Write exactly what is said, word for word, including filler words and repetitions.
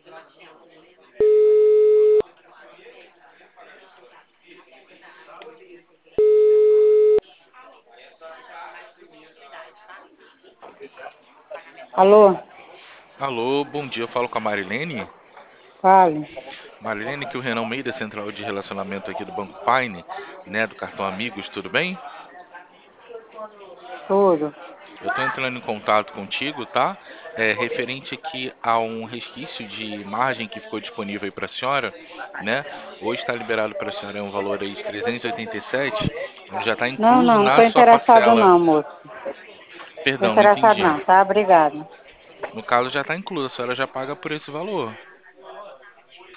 Alô? Alô, bom dia, eu falo com a Marilene. Fale. Marilene, que o Renan Meida, central de relacionamento aqui do Banco Paine, né, do cartão Amigos, tudo bem? Tudo. Eu estou entrando em contato contigo, tá? É, referente aqui a um resquício de margem que ficou disponível aí para a senhora, né? Hoje está liberado para a senhora um valor aí de trezentos e oitenta e sete, onde já está Não, incluso não, não na tô sua interessado parcela. não, moço. Tô Perdão, não interessado entendi. não, tá? Obrigada. No caso já está incluso, a senhora já paga por esse valor.